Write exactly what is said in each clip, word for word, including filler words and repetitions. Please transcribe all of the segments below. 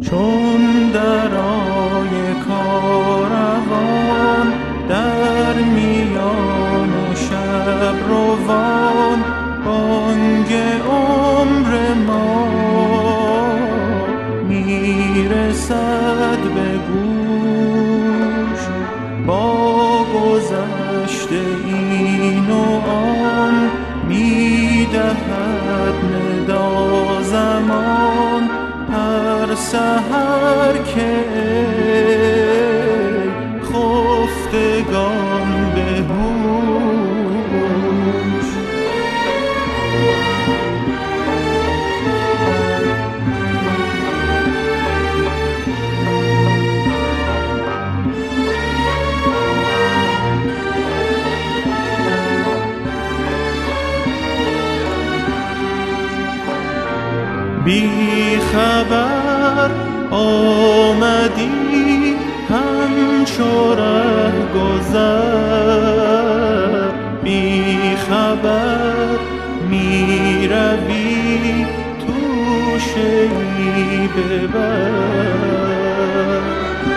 چون درای کاروان در میان شب روان بانگ عمر ما میرسد به گوش، با گذشت این و آن میدهد ندا زمان هر سحر که خفتگان به هوش. بی خبر آمدی همچو رهگذر، بی خبر می روی توشه‌ای ببر.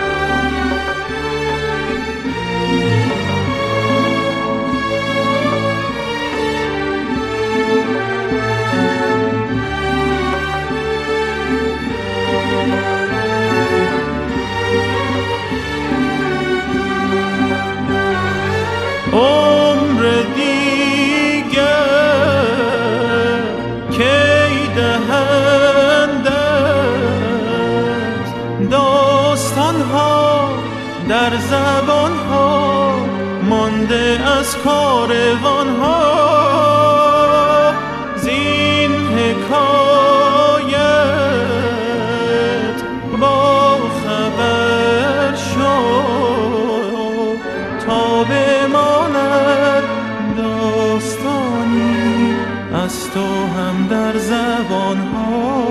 عمر دیگر کی دهندست داستان‌ها در زبان‌ها مانده از کاروان‌ها، زین حکایت با خبر شو تا بماند داستانی از تو هم در زبان‌ها.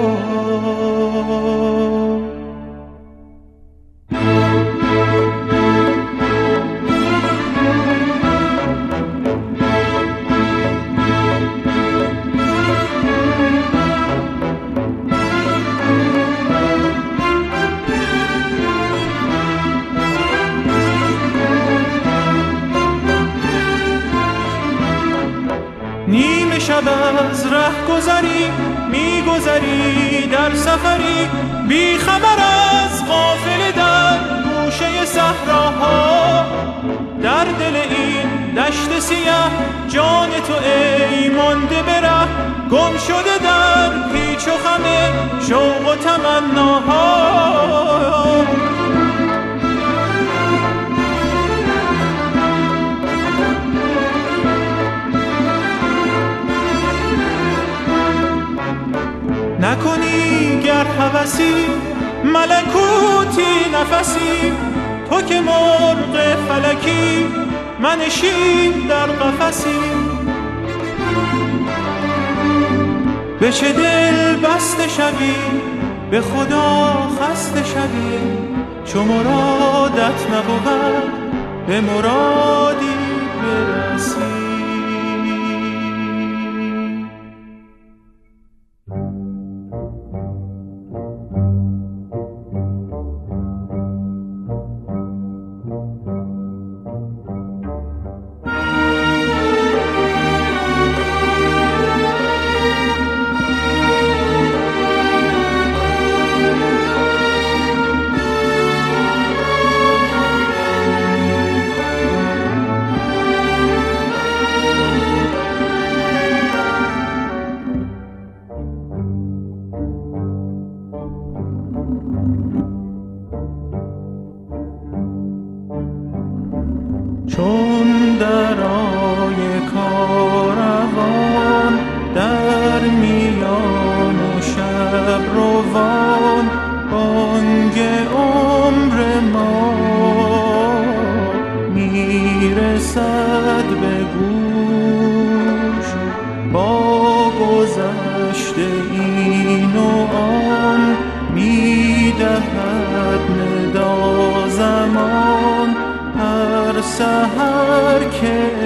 نیمه شب از ره گذری میگذری در سفری، بی خبر از قافله در گوشه صحراها. در دل این دشت سیاه جان تو ای مانده به ره، گم شده در پیچ و خم شوق و تمناها. نکنی گر هوسی ملکوتی نفسی، تو که مرغ فلکی منشین در قفسی. به چه دل بسته شوی به خدا خسته شوی، چو مرادت نبود به مرادی برسی. چون درای کاروان در میان شب روان بانگ عمر ما میرسد به گوش، با گذشت این و آن میدهد ندا زمان هر سحر که